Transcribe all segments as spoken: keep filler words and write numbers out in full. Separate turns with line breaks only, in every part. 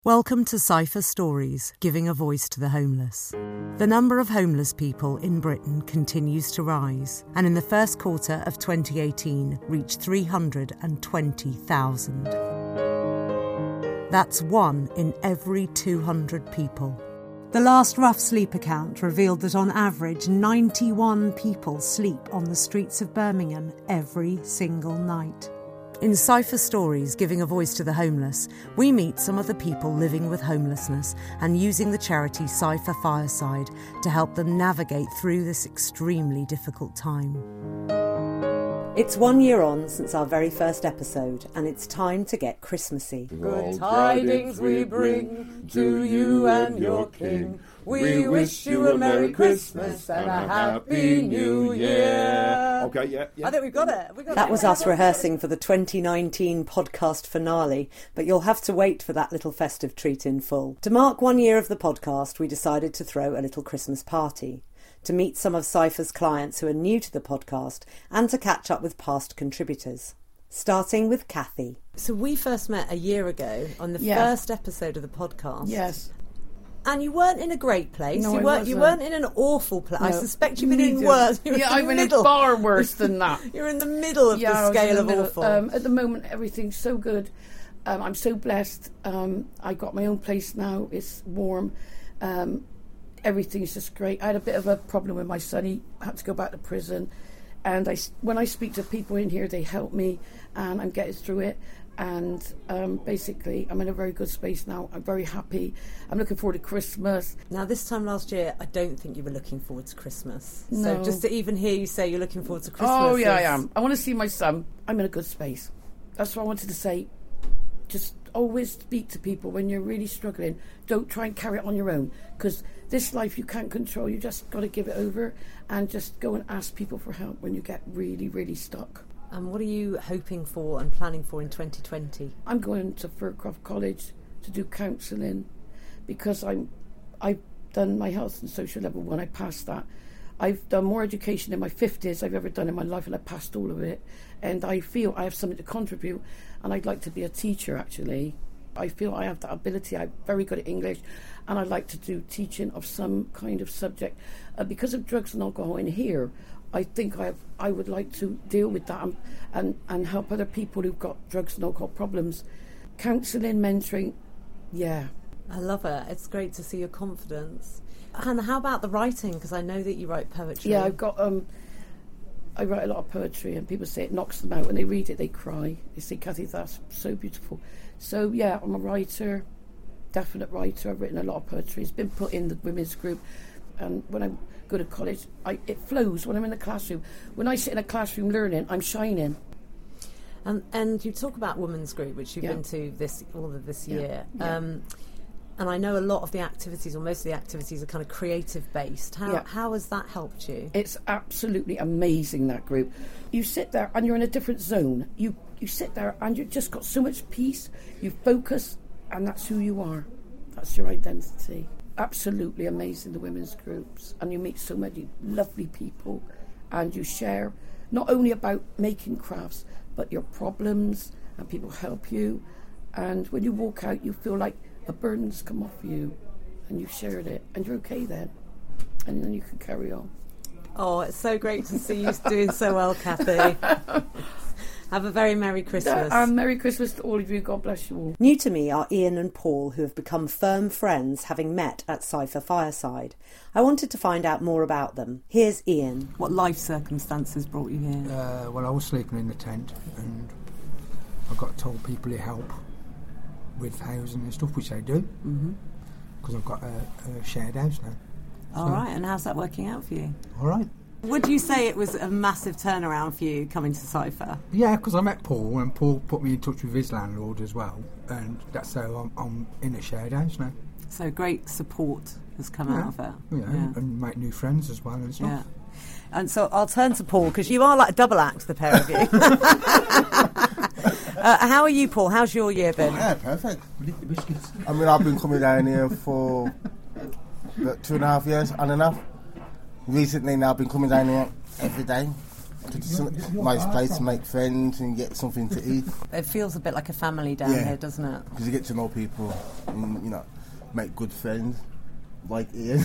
Welcome to Cypher Stories, giving a voice to the homeless. The number of homeless people in Britain continues to rise, and in the first quarter of twenty eighteen reached three hundred twenty thousand. That's one in every two hundred people. The last Rough Sleep account revealed that on average ninety-one people sleep on the streets of Birmingham every single night. In Cypher Stories, giving a voice to the homeless, we meet some of the people living with homelessness and using the charity Cypher Fireside to help them navigate through this extremely difficult time. It's one year on since our very first episode, and it's time to get Christmassy.
Good tidings we bring to you and your king. We wish you a Merry Christmas and a Happy New Year.
Okay, yeah, yeah.
I think we've got it. We've got that it. was us rehearsing for the twenty nineteen podcast finale, but you'll have to wait for that little festive treat in full. To mark one year of the podcast, we decided to throw a little Christmas party, to meet some of Cypher's clients who are new to the podcast and to catch up with past contributors. Starting with Kathy. So we first met a year ago on the yeah. first episode of the podcast.
Yes.
And you weren't in a great place.
No,
you
I
weren't.
wasn't.
You weren't in an awful place. No. I suspect you've been
Medium.
in worse. You're
yeah,
in
I've been
middle.
in far worse than that.
You're in the middle of
yeah,
the scale
the
of
middle.
awful.
Um, at the moment, everything's so good. Um, I'm so blessed. Um, I got my own place now. It's warm. Um, everything's just great. I had a bit of a problem with my son. He had to go back to prison. And I, when I speak to people in here, they help me, and I'm getting through it. And um, basically, I'm in a very good space now. I'm very happy. I'm looking forward to Christmas.
Now, this time last year, I don't think you were looking forward to Christmas.
No.
So just to even hear you say you're looking forward to Christmas.
Oh, yeah,
is...
I am. I want to see my son. I'm in a good space. That's what I wanted to say. Just always speak to people when you're really struggling. Don't try and carry it on your own, because this life you can't control. You just got to give it over and just go and ask people for help when you get really, really stuck.
And what are you hoping for and planning for in twenty twenty?
I'm going to Fircroft College to do counselling, because I'm, I've done my health and social level one. I passed that. I've done more education in my fifties I've ever done in my life, and I passed all of it. And I feel I have something to contribute, and I'd like to be a teacher, actually. I feel I have that ability. I'm very good at English, and I'd like to do teaching of some kind of subject. Uh, because of drugs and alcohol in here, I think I have, I would like to deal with that and, and, and help other people who've got drugs and alcohol problems. Counselling, mentoring, yeah.
I love it. It's great to see your confidence. And how about the writing? Because I know that you write poetry.
Yeah, I've got... Um, I write a lot of poetry, and people say it knocks them out. When they read it, they cry. They say, Kathy, that's so beautiful. So, yeah, I'm a writer, definite writer. I've written a lot of poetry. It's been put in the women's group. And when I go to college, I, it flows when I'm in the classroom. When I sit in a classroom learning, I'm shining.
And, and you talk about women's group, which you've
yeah.
been to this all of this
yeah.
year.
Yeah.
Um, and I know a lot of the activities, or most of the activities, are kind of creative-based. How,
yeah.
how has that helped you?
It's absolutely amazing, that group. You sit there and you're in a different zone. You you sit there and you've just got so much peace. You focus, and that's who you are. That's your identity. Absolutely amazing, the women's groups. And you meet so many lovely people, and you share not only about making crafts, but your problems, and people help you. And when you walk out, you feel like a burden's come off you, and you've shared it, and you're okay then. And then you can carry on.
Oh, it's so great to see you doing so well, Kathy. Have a very Merry Christmas.
Uh, um, Merry Christmas to all of you. God bless you all.
New to me are Ian and Paul, who have become firm friends, having met at Cypher Fireside. I wanted to find out more about them. Here's Ian. What life circumstances brought you here?
Uh, well, I was sleeping in the tent, and I got told people to help with housing and stuff, which I do, because mm-hmm. I've got a, a shared house now.
All
so,
right, and how's that working out for you?
All right.
Would you say it was a massive turnaround for you coming to Cypher?
Yeah, because I met Paul, and Paul put me in touch with his landlord as well, and that's how I'm, I'm in a shared house now.
So great support has come
yeah.
out of it.
Yeah,
yeah,
and make new friends as well and stuff.
Yeah. And so I'll turn to Paul, because you are like a double act, the pair of you. uh, how are you, Paul? How's your year been?
Oh, yeah, perfect. I mean, I've been coming down here for about two and a half years, on and off. Recently now, I've been coming down here every day It's a nice place to make friends and get something to eat.
It feels a bit like a family down
Yeah.
here, doesn't it?
Because you get to know people and, you know, make good friends, like Ian.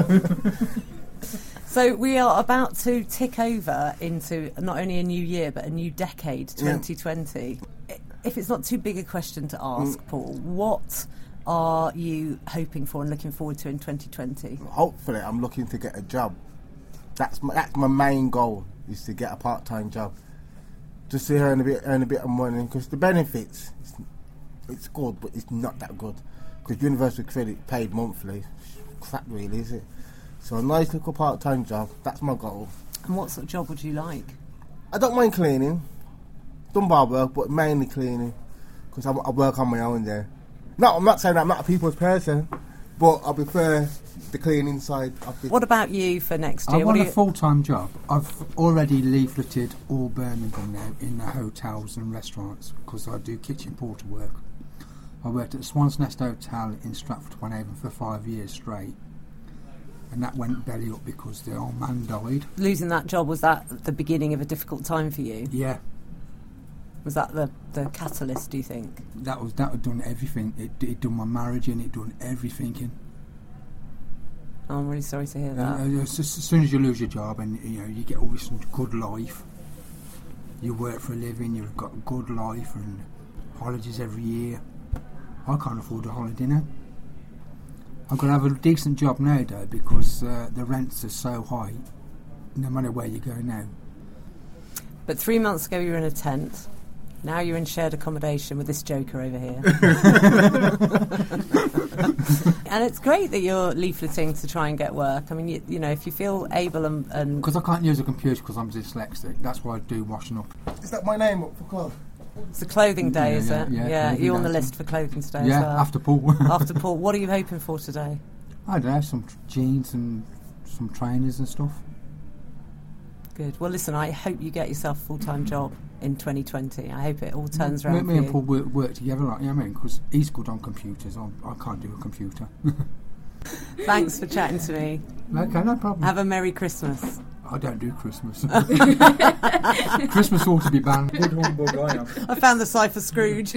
So we are about to tick over into not only a new year but a new decade, twenty twenty. Yeah. If it's not too big a question to ask, mm. Paul, what are you hoping for and looking forward to in twenty twenty?
Hopefully, I'm looking to get a job. That's my, that's my main goal, is to get a part-time job, just to earn a bit, earn a bit of money. Because the benefits, it's, it's good, but it's not that good. Because Universal Credit paid monthly, crap really, is it? So a nice little part-time job, that's my goal.
And what sort of job would you like?
I don't mind cleaning, done bar work, but mainly cleaning, because I, I work on my own there. No, I'm not saying I'm not a people's person, but I prefer the cleaning side of it.
What about you for next year?
I
what
want
a
you... full-time job. I've already leafleted all Birmingham now in the hotels and restaurants, because I do kitchen porter work. I worked at the Swan's Nest Hotel in Stratford-upon-Avon for five years straight. And that went belly up because the old man died.
Losing that job, was that the beginning of a difficult time for you?
Yeah.
Was that the, the catalyst, do you think?
That was that had done everything. It it done my marriage in, it done everything in.
Oh, I'm really sorry to hear that.
Uh, as, as soon as you lose your job and you know you get all this good life, you work for a living, you've got a good life and holidays every year. I can't afford a holiday now. I've got to have a decent job now, though, because uh, the rents are so high, no matter where you go now.
But three months ago you were in a tent. Now you're in shared accommodation with this joker over here. And it's great that you're leafleting to try and get work. I mean, you, you know, if you feel able and...
Because I can't use a computer because I'm dyslexic. That's why I do washing up.
Is that my name up for club?
It's a clothing day,
yeah,
is
yeah,
it?
Yeah,
yeah you're on the
day.
list for clothing today
yeah,
as well.
after Paul.
After Paul. What are you hoping for today?
I don't know, some tr- jeans and some trainers and stuff.
Good. Well, listen, I hope you get yourself a full-time job in twenty twenty. I hope it all turns around
me,
for
me
you.
and Paul work, work together, like, you know what I mean? Because he's good on computers. I'm, I can't do a computer.
Thanks for chatting to me.
Okay, no problem.
Have a Merry Christmas.
I don't do Christmas. Christmas ought to be banned. Good humbug I am.
I found the cipher Scrooge.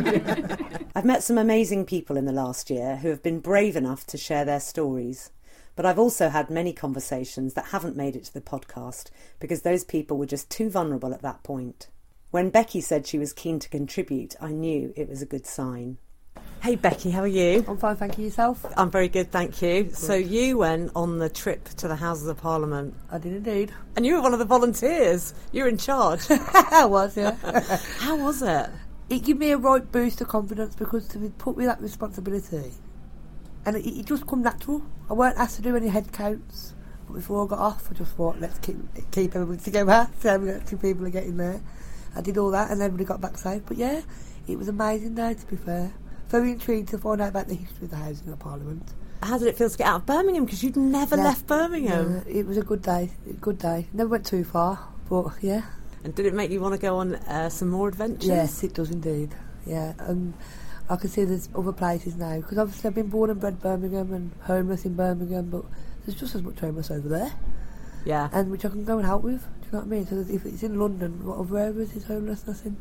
I've met some amazing people in the last year who have been brave enough to share their stories. But I've also had many conversations that haven't made it to the podcast because those people were just too vulnerable at that point. When Becky said she was keen to contribute, I knew it was a good sign. Hey Becky, how are you?
I'm fine, thank you. Yourself?
I'm very good, thank you.
Good.
So you went on the trip to the Houses of Parliament.
I did indeed.
And you were one of the volunteers. You were in charge.
I was, yeah.
How was it?
It gave me a right boost of confidence because to put me that responsibility, and it, it just come natural. I weren't asked to do any head counts, but before I got off, I just thought, let's keep keep everybody together. So how many people are getting there. I did all that, and everybody got back safe. But yeah, it was an amazing day, to be fair. Very intrigued to find out about the history of the Housing of Parliament.
How did it feel to get out of Birmingham? Because you'd never
No,
left Birmingham.
No, it was a good day. A good day. Never went too far, but yeah.
And did it make you want to go on uh, some more adventures?
Yes, it does indeed. Yeah, and I can see there's other places now because obviously I've been born and bred Birmingham and homeless in Birmingham, but there's just as much homeless over there.
Yeah,
and which I can go and help with. Do you know what I mean? So if it's in London, what other areas is homelessness in?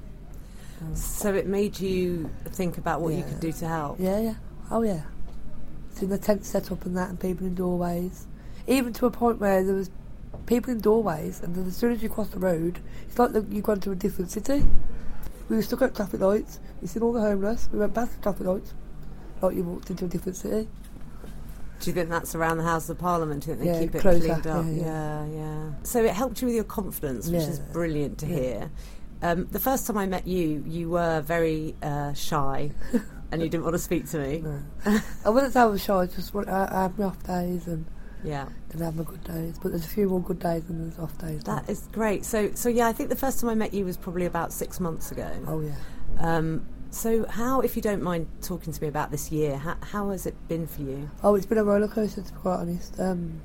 So it made you think about what
yeah.
you could do to help?
Yeah, yeah. Oh, yeah. Seeing the tent set up and that and people in doorways. Even to a point where there was people in doorways and then as soon as you cross the road, it's like the, you've gone to a different city. We were stuck at traffic lights. We seen all the homeless. We went past the traffic lights like you walked into a different city.
Do you think that's around the House of Parliament? Do you think they
yeah,
keep it
closer,
cleaned up?
Yeah, yeah.
yeah, yeah. So it helped you with your confidence, which
yeah.
is brilliant to
yeah.
hear. Um, the first time I met you, you were very uh, shy and you didn't want to speak to me.
No. I wouldn't say I was shy, I just want, I, I have my off days and
yeah.
then I have my good days. But there's a few more good days than there's off days.
That
now.
is great. So, so yeah, I think the first time I met you was probably about six months ago.
Oh, yeah.
Um, so how, if you don't mind talking to me about this year, how, how has it been for you?
Oh, it's been a roller coaster, to be quite honest. Um,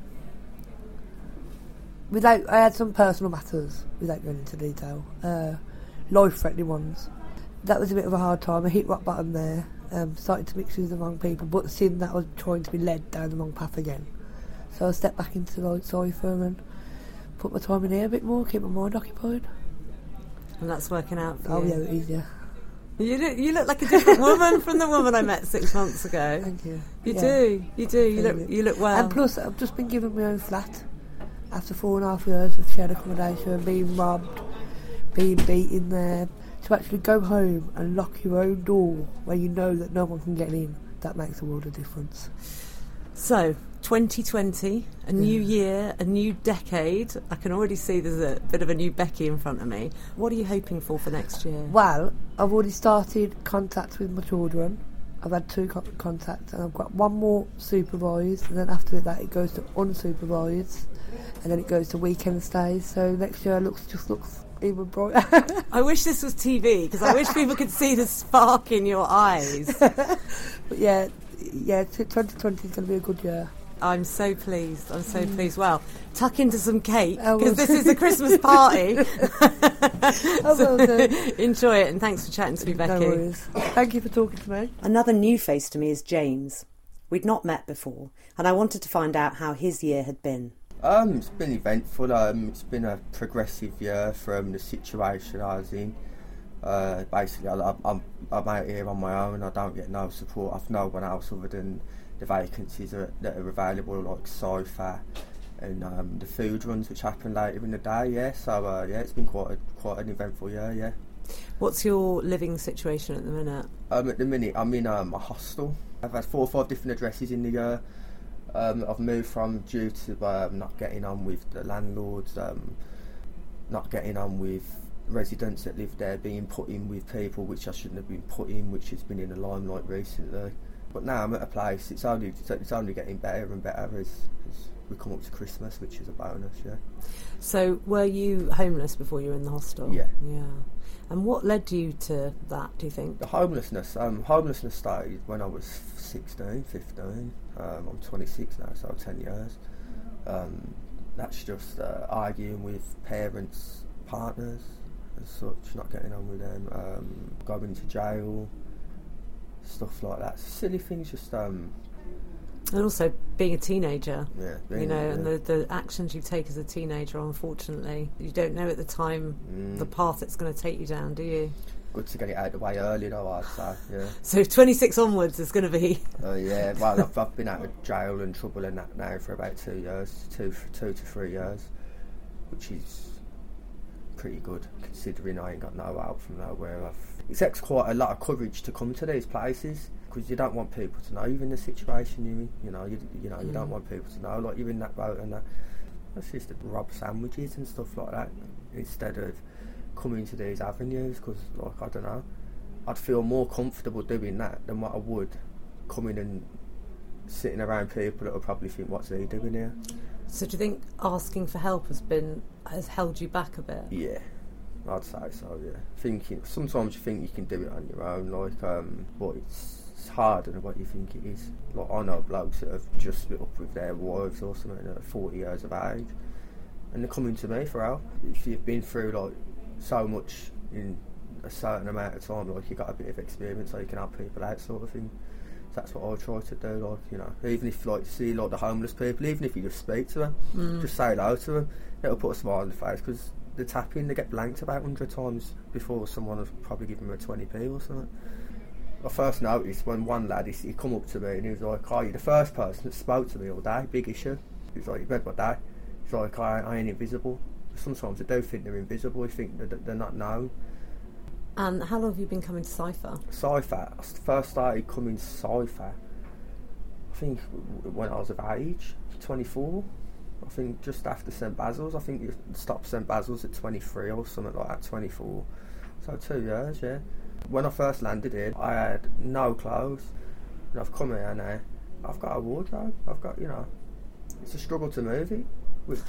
without, I had some personal matters, without going into detail. Uh, life-threatening ones. That was a bit of a hard time. I hit rock bottom there. Um, started to mix with the wrong people, but seeing that I was trying to be led down the wrong path again. So I stepped back into like Cypher and put my time in here a bit more, keep my mind occupied.
And that's working out for
Oh
you.
yeah, it is, yeah.
You look, you look like a different woman from the woman I met six months ago.
Thank you.
You
Yeah.
do, you do. You
Thank
look,
you.
you look well.
And plus, I've just been given my own flat after four and a half years of shared accommodation, being robbed, being beaten there. To actually go home and lock your own door where you know that no one can get in, that makes a world of difference.
So, twenty twenty, a new year, a new decade. I can already see there's a bit of a new Becky in front of me. What are you hoping for for next year?
Well, I've already started contacts with my children. I've had two co- contacts, and I've got one more supervised, and then after that it goes to unsupervised, and then it goes to weekend stays. So next year looks just looks even brighter.
I wish this was T V, because I wish people could see the spark in your eyes.
But yeah, yeah, t- twenty twenty is going to be a good year.
I'm so pleased. I'm so pleased. Well, tuck into some cake,
I will.
because this is a Christmas party.
I will do.
Enjoy it, and thanks for chatting to me, Becky.
No worries. Thank you for talking to me.
Another new face to me is James. We'd not met before, and I wanted to find out how his year had been.
Um, it's been eventful. Um, it's been a progressive year from the situation I was in. Uh, basically, I, I'm I'm out here on my own. I don't get no support off no one else other than the vacancies are, that are available, like Sci-Fi and um, the food runs, which happen later in the day. Yeah, so uh, yeah, it's been quite a, quite an eventful year. Yeah.
What's your living situation at the minute?
Um, at the minute, I'm in um, a hostel. I've had four or five different addresses in the year. Um, I've moved from due to um, not getting on with the landlords, um, not getting on with residents that live there, being put in with people which I shouldn't have been put in, which has been in the limelight recently. But now I'm at a place, it's only it's only getting better and better as, as we come up to Christmas, which is a bonus, yeah.
So, were you homeless before you were in the hostel?
Yeah.
Yeah. And what led you to that, do you think?
The homelessness, um, homelessness started when I was sixteen, fifteen. Um, I'm twenty-six now, so ten years. Um, that's just uh, arguing with parents, partners, as such, not getting on with them, um, going to jail, stuff like that. Silly things, just um,
And also being a teenager,
yeah,
you
being-
know,
yeah.
and the, the actions you take as a teenager, unfortunately, you don't know at the time
Mm.
the path it's going to take you down, do you?
Good to get it out of the way early, though, I'd say. Yeah.
So twenty-six onwards is going to be...
Uh, yeah, well, I've, I've been out of jail and trouble and that now for about two years, two, two to three years, which is pretty good considering I ain't got no help from nowhere. I've, it takes quite a lot of courage to come to these places because you don't want people to know you're in the situation you're in. You know, you, you know, you
Mm.
don't want people to know like you're in that boat and that. That's just to rob sandwiches and stuff like that instead of coming to these avenues because, like, I don't know, I'd feel more comfortable doing that than what I would coming and sitting around people that will probably think, what's he doing here?
So do you think asking for help has been has held you back a bit?
Yeah, I'd say so, yeah. Thinking, sometimes you think you can do it on your own, like, um, but it's, it's harder than what you think it is. Like, I know blokes that have just split up with their wives or something at forty years of age, and they're coming to me for help. If you've been through, like, so much in a certain amount of time, like, you've got a bit of experience so you can help people out, sort of thing. So that's what I try to do, like, you know, even if, like, you see, like, the homeless people, even if you just speak to them,
Mm.
just say hello to them, it'll put a smile on the face, because the tapping, they get blanked about a hundred times before someone will probably give them a twenty p or something. I first noticed when one lad, he, he come up to me and he was like, oh, you're the first person that spoke to me all day, big issue. He was like, you read my day? He's like, I, I ain't invisible. Sometimes they do think they're invisible, they think that they're not known.
And how long have you been coming to Cypher?
Sci-Fi, I first started coming to Sci-Fi, I think w- when I was of age, twenty-four. I think just after St Basil's. I think you stopped St Basil's at twenty-three or something like that, twenty-four. So two years, yeah. When I first landed here, I had no clothes. And I've come here now, I've got a wardrobe. I've got, you know, it's a struggle to move it. Which,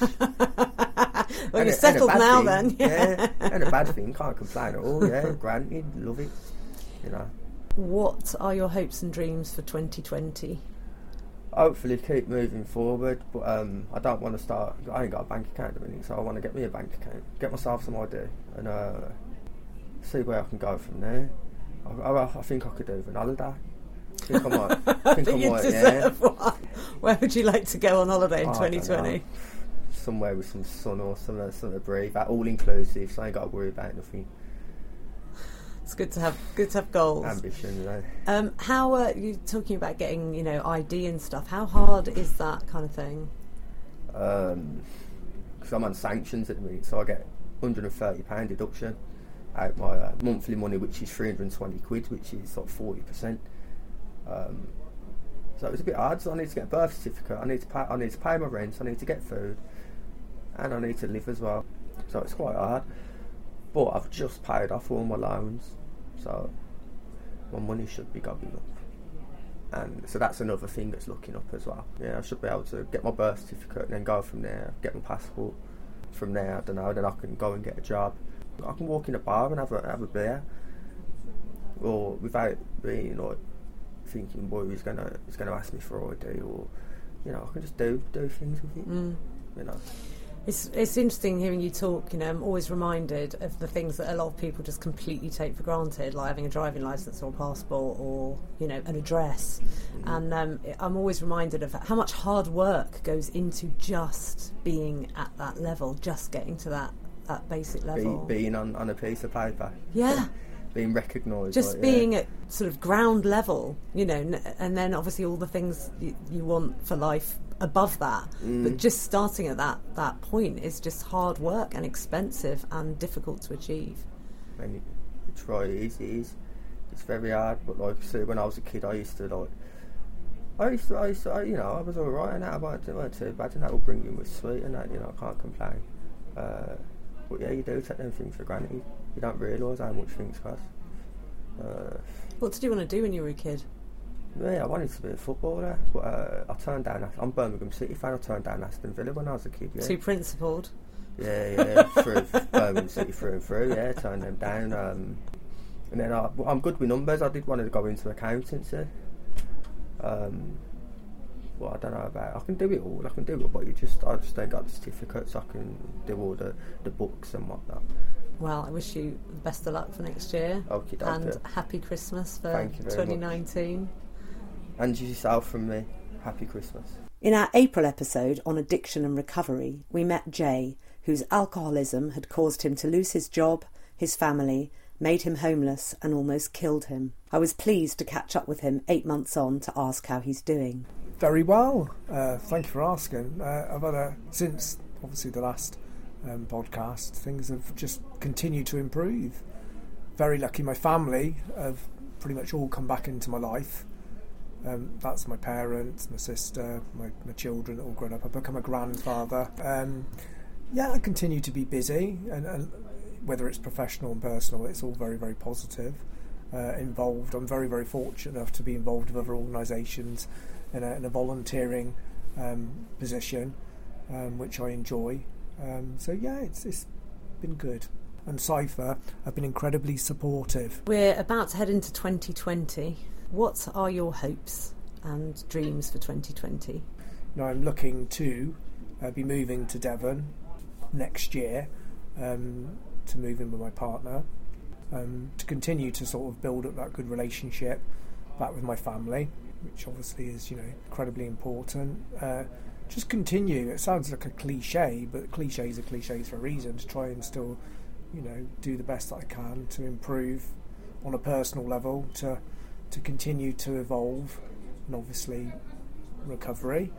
Well,
and
you're
a-
settled
and a
now
bad thing,
then.
yeah. And a bad thing, can't complain at all, yeah. Granted, love it, you know.
What are your hopes and dreams for twenty twenty?
Hopefully keep moving forward, but um, I don't want to start, I ain't got a bank account at the minute, so I want to get me a bank account, get myself some idea, and uh, see where I can go from there. I, I, I think I could do with an holiday. I think I might, I think I
you
might, yeah.
deserve one. Where would you like to go on holiday in
Oh, I
twenty
don't
twenty?
know. somewhere with some sun or something, something to breathe. That all inclusive, so I ain't got to worry about nothing.
It's good to have good to have goals.
Ambition, you know.
Um, how are you talking about getting, you know, I D and stuff? How hard is that kind of thing?
Um, because I'm on sanctions at the minute, so I get one hundred and thirty pound deduction out my uh, monthly money, which is three hundred and twenty quid, which is like forty percent. Um, so it was a bit hard. So I need to get a birth certificate. I need to pay. I need to pay my rent. I need to get food, and I need to live as well. So it's quite hard. But I've just paid off all my loans, so my money should be going up. And so that's another thing that's looking up as well. Yeah, I should be able to get my birth certificate and then go from there, get my passport. From there, I don't know, then I can go and get a job. I can walk in a bar and have a have a beer, or without being like thinking, boy, he's gonna he's gonna ask me for I D, or you know, I can just do do things with it.
Mm.
You know.
It's it's interesting hearing you talk. You know, I'm always reminded of the things that a lot of people just completely take for granted, like having a driving licence or a passport, or you know, an address. Mm-hmm. And um, I'm always reminded of how much hard work goes into just being at that level, just getting to that, that basic level.
Be, being on, on a piece of paper.
Yeah.
Being recognised.
Just
like,
being
yeah.
at sort of ground level, you know, n- and then obviously all the things you, you want for life above that,
mm.
but just starting at that that point is just hard work and expensive and difficult to achieve.
And you, you try it is, it is it's very hard, but like I said, when I was a kid I used to like I used to, I used to I, you know, I was alright and that, I weren't too bad, and that will bring you with sweet and that, you know, I can't complain. Uh, but yeah, you do take them things for granted. You don't realise how much things cost. Uh,
what did you want to do when you were a kid?
Yeah, I wanted to be a footballer, but uh, I turned down. I'm Birmingham City fan. I turned down Aston Villa when I was a kid. Yeah.
Too principled.
Yeah, yeah, through Birmingham City through and through. Yeah, turned them down. Um, and then I, I'm good with numbers. I did want to go into accountancy. Um, well, I don't know about. I can do it all. I can do it, but you just I just ain't got the certificates. I can do all the, the books and whatnot.
Well, I wish you the best of luck for next year.
Okay,
and happy Christmas for twenty nineteen.
Much. And yourself from me, happy Christmas.
In our April episode on addiction and recovery, we met Jay, whose alcoholism had caused him to lose his job, his family, made him homeless and almost killed him. I was pleased to catch up with him eight months on to ask how he's doing.
Very well. Uh, thank you for asking. Uh, I've had a, since obviously the last um, podcast, things have just continued to improve. Very lucky. My family have pretty much all come back into my life. Um, that's my parents, my sister, my, my children, all grown up. I've become a grandfather. Um, yeah, I continue to be busy, and, and whether it's professional and personal, it's all very, very positive. Uh, involved. I'm very, very fortunate enough to be involved with other organisations in a, in a volunteering um, position, um, which I enjoy. Um, so yeah, it's, it's been good. And Cypher have been incredibly supportive.
We're about to head into twenty twenty. What are your hopes and dreams for twenty twenty?
Now, I'm looking to uh, be moving to Devon next year, um, to move in with my partner, um, to continue to sort of build up that good relationship back with my family, which obviously is, you know, incredibly important. Uh, just continue. It sounds like a cliche, but cliches are cliches for a reason. To try and still, you know, do the best that I can to improve on a personal level, to to continue to evolve, and obviously recovery,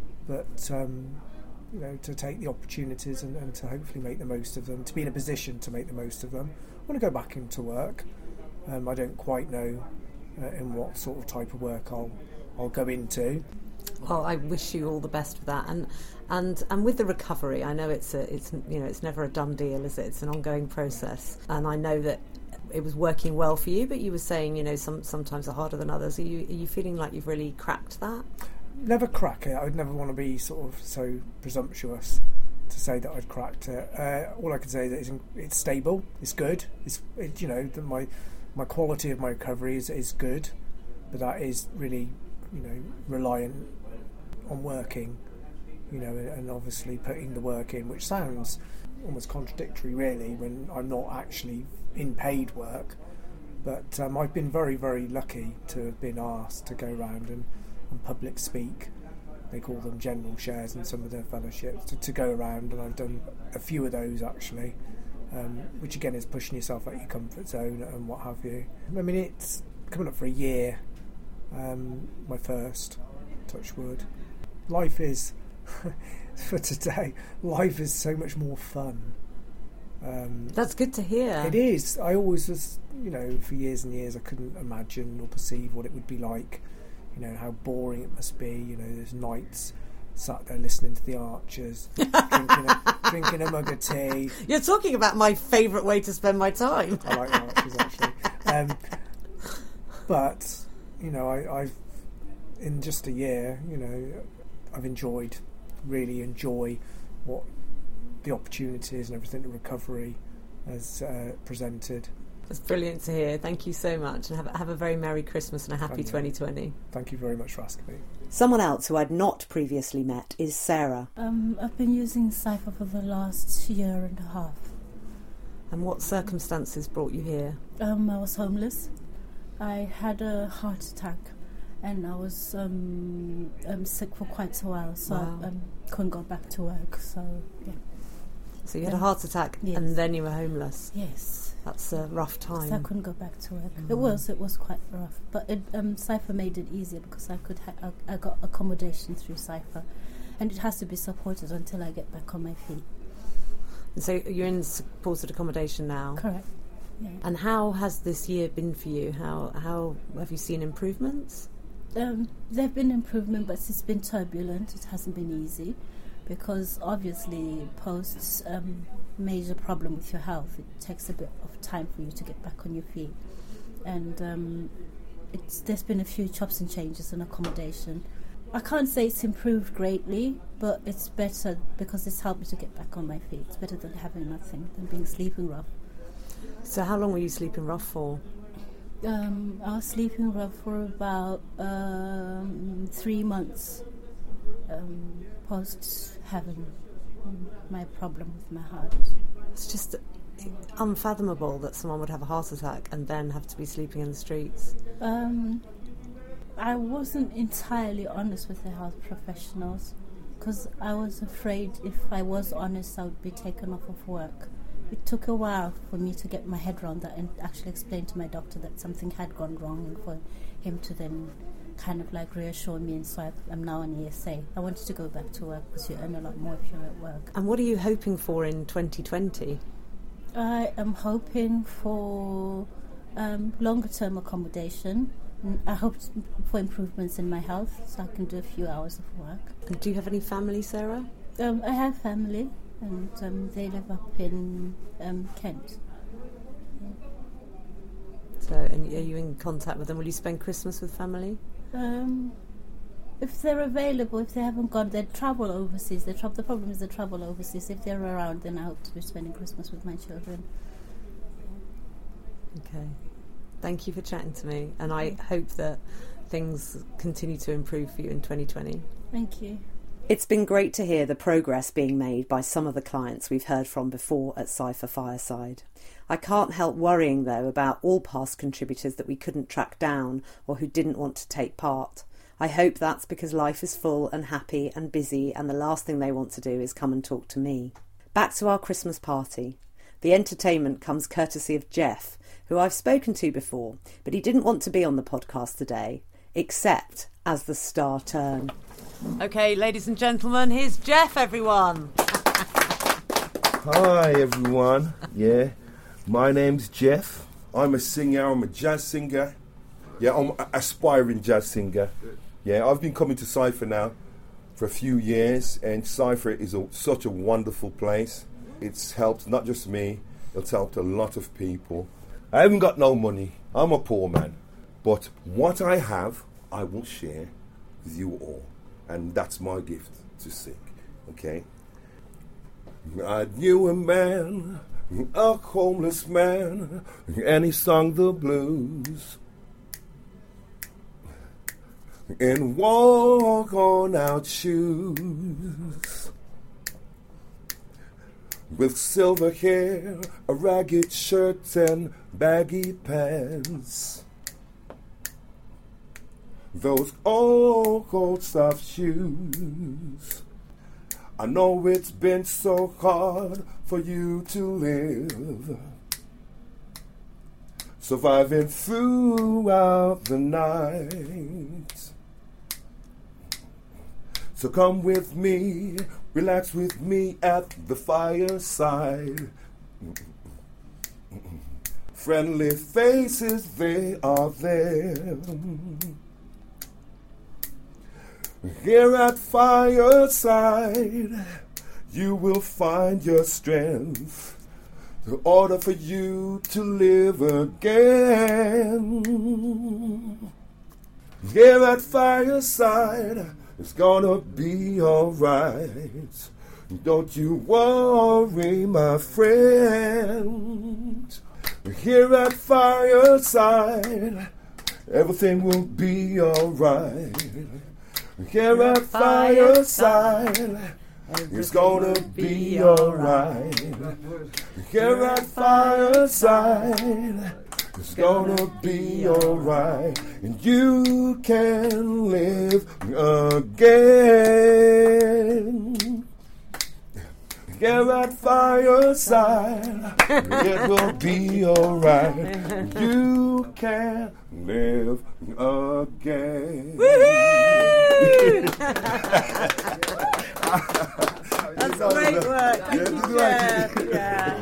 but um, you know, to take the opportunities and, and to hopefully make the most of them, to be in a position to make the most of them. I want to go back into work. Um, I don't quite know uh, in what sort of type of work I'll I'll go into.
Well, I wish you all the best for that, and and and with the recovery, I know it's a it's you know it's never a done deal, is it? It's an ongoing process, and I know that it was working well for you, but you were saying, you know, some sometimes are harder than others. Are you are you feeling like you've really cracked that?
Never crack it. I'd never want to be sort of so presumptuous to say that I'd cracked it. Uh, all I can say is that it's, it's stable. It's good. It's it, you know the, my my quality of my recovery is is good, but that is really, you know, reliant on working, you know, and, and obviously putting the work in, which sounds almost contradictory really when I'm not actually in paid work. But um, I've been very, very lucky to have been asked to go around and, and public speak they call them general shares in some of their fellowships, to, to go around, and I've done a few of those actually, um, which again is pushing yourself out your comfort zone and what have you. I mean, it's coming up for a year, um, my first, touch wood. Life is, for today, life is so much more fun. Um,
That's good to hear.
It is. I always was, you know, for years and years I couldn't imagine or perceive what it would be like, you know, how boring it must be, you know, there's nights sat there listening to the Archers, drinking, a, drinking a mug of tea.
You're talking about my favourite way to spend my time.
I like the Archers, actually. Um, but, you know, I, I've, in just a year, you know, I've enjoyed, really enjoy what the opportunities and everything the recovery has uh, presented.
That's brilliant to hear. Thank you so much, and have, have a very Merry Christmas and a happy twenty twenty.
Thank you very much for asking me.
Someone else who I'd not previously met is Sarah.
Um, I've been using Cypher for the last year and a half.
And what circumstances brought you here?
Um, I was homeless. I had a heart attack, and I was um, um, sick for quite a while, so
Wow.
I um, couldn't go back to work. So, yeah.
So you had
Yeah.
a heart attack,
Yes.
and then you were homeless.
Yes.
That's a rough
So I
time.
couldn't go back to work.
Mm.
It was, it was quite rough. But it, um, Cypher made it easier because I could, ha- I, I got accommodation through Cypher, and it has to be supported until I get back on my feet.
And so you're in supported accommodation now.
Correct. Yeah.
And how has this year been for you? How how have you seen improvements?
Um, there have been improvement, but it's been turbulent. It hasn't been easy because obviously post um, major problem with your health, it takes a bit of time for you to get back on your feet. And um, it's, there's been a few chops and changes in accommodation. I can't say it's improved greatly, but it's better because it's helped me to get back on my feet. It's better than having nothing, than being sleeping rough.
So how long were you sleeping rough for?
Um, I was sleeping rough for about um, three months um, post having um, my problem with my heart.
It's just unfathomable that someone would have a heart attack and then have to be sleeping in the streets.
Um, I wasn't entirely honest with the health professionals because I was afraid if I was honest I would be taken off of work. It took a while for me to get my head around that and actually explain to my doctor that something had gone wrong, and for him to then kind of like reassure me, and so I, I'm now an E S A. I wanted to go back to work because you earn a lot more if you're at work.
And what are you hoping for in twenty twenty?
I am hoping for um, longer term accommodation. I hope for improvements in my health so I can do a few hours of work.
And do you have any family, Sarah?
Um, I have family, and um, they live up in um, Kent.
So, and are you in contact with them? Will you spend Christmas with family?
Um, if they're available, if they haven't gone, they travel overseas. They tra- the problem is they travel overseas. If they're around, then I hope to be spending Christmas with my children.
Okay. Thank you for chatting to me, and I hope that things continue to improve for you in twenty twenty.
Thank you.
It's been great to hear the progress being made by some of the clients we've heard from before at Cypher Fireside. I can't help worrying, though, about all past contributors that we couldn't track down or who didn't want to take part. I hope that's because life is full and happy and busy, and the last thing they want to do is come and talk to me. Back to our Christmas party. The entertainment comes courtesy of Jeff, who I've spoken to before, but he didn't want to be on the podcast today, except as the star turn.
Okay, ladies and gentlemen, here's Jeff, everyone.
Hi, everyone. Yeah, my name's Jeff. I'm a singer. I'm a jazz singer. Yeah, I'm an aspiring jazz singer. Yeah, I've been coming to Cypher now for a few years, and Cypher is a, such a wonderful place. It's helped not just me, it's helped a lot of people. I haven't got no money. I'm a poor man. But what I have, I will share with you all. And that's my gift to sing, okay? I knew a man, a homeless man, and he sung the blues. In worn out shoes, with silver hair, a ragged shirt and baggy pants. those old, old soft shoes. I know it's been so hard for you to live, surviving throughout the night. So come with me, relax with me at the fireside. Friendly faces, they are there. Here at fireside, you will find your strength in order for you to live again. Here at fireside, it's gonna be alright. Don't you worry, my friend. Here at fireside, everything will be alright. Here at fireside, it's gonna be alright. Here at fireside, it's gonna be alright. And you can live again. Here at fireside, it will be alright. You can live again.
Woohoo! That's great work.
Yeah,
Yeah, yeah.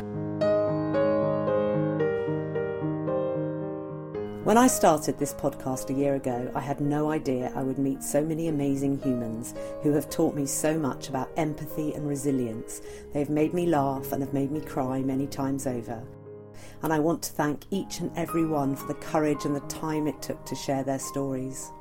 When I started this podcast a year ago, I had no idea I would meet so many amazing humans who have taught me so much about empathy and resilience. They've made me laugh and have made me cry many times over. And I want to thank each and every one for the courage and the time it took to share their stories.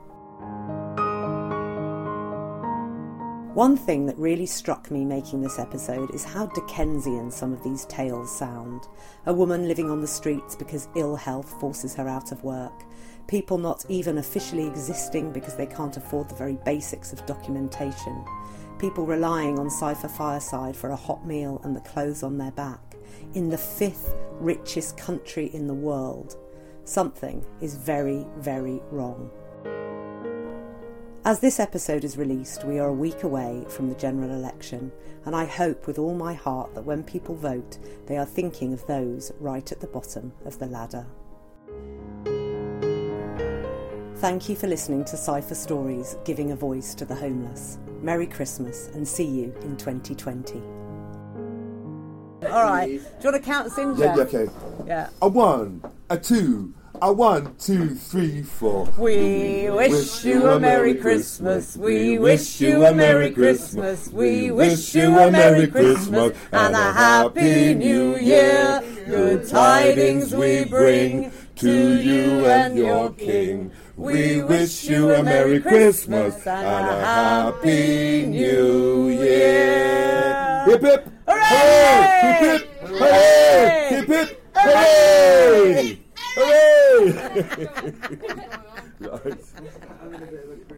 One thing that really struck me making this episode is how Dickensian some of these tales sound. A woman living on the streets because ill health forces her out of work. People not even officially existing because they can't afford the very basics of documentation. People relying on Cypher Fireside for a hot meal and the clothes on their back. In the fifth richest country in the world. Something is very, very wrong. As this episode is released, we are a week away from the general election, and I hope with all my heart that when people vote, they are thinking of those right at the bottom of the ladder. Thank you for listening to Cypher Stories, giving a voice to the homeless. Merry Christmas, and see you in twenty twenty.
All right. Do you want to count us in,
Yeah,
Jeff?
yeah, okay.
Yeah.
A one, a two, a one, two, three, four.
We wish you a Merry Christmas. We wish you a Merry Christmas. We wish you a Merry Christmas and a Happy New Year. Good tidings we bring to you and your King. We wish you a Merry Christmas and a Happy New Year.
Hip hip!
Hooray!
Hip hip! Hooray! Hip hip! Hooray! Hooray! Nice.